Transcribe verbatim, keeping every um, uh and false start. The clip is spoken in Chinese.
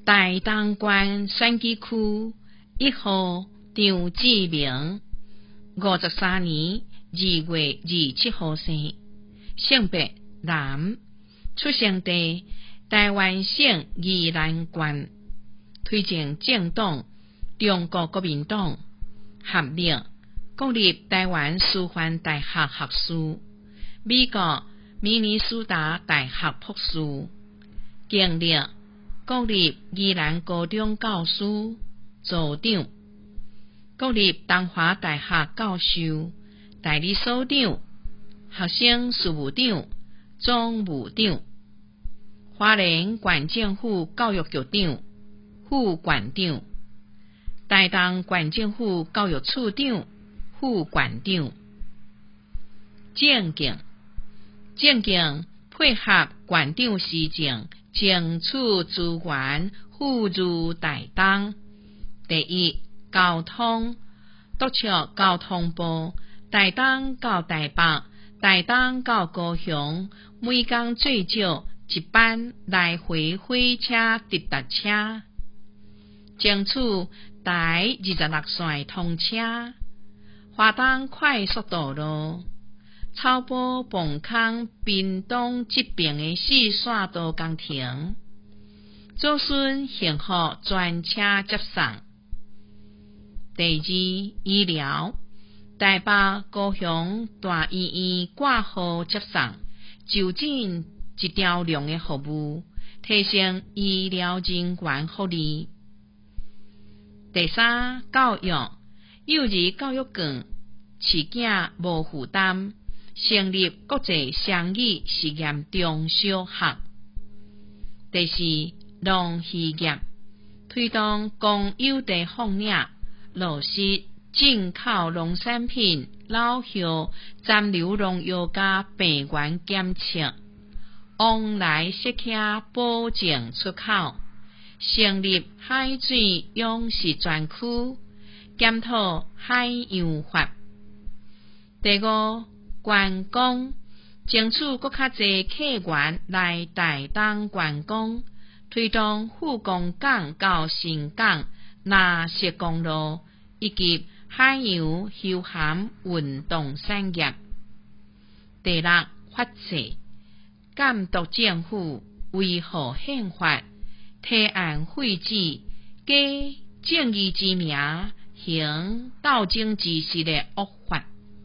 大东县选举区一号张志明，五十三年二月二十七号生，性别男，出生地台湾省宜兰县，推荐政党中国国民党，学历国立台湾师范大学学士，美国明尼苏达大学博士，经历国立宜兰高中教师、组长，国立东华大学教授、代理所长、学生事务长、总务长，花莲县政府教育局长、副县长，台东县政府教育处长、副县长。政见政见配合县长施政，争取资源付入台东。第一，交通督促交通部台东到台北、台东到高雄，每天最少一班来回火车直达车，争取台二十六线通车，花东快速道路，草埔磅空屏东这边的四线道工程，做顺幸福专车接送。第二，医疗台北高雄大医院挂号接送，就诊一条龙的服务，提升医疗人员福利。第三，教育幼儿教育券，饲囝无负担，成立国际双语实验中小学。第四，农渔业推动公有地放领，落实进口农产品老药残留农药加病原检测，往来设客保证出口，成立海水养殖专区，检讨海洋法。第五，观光争取更较侪客源来台东观光，推动富港港到新港、纳石公路以及海洋休闲运动产业。第六，法制监督政府维护宪法，提案废止假正义之名行斗争之实的恶法。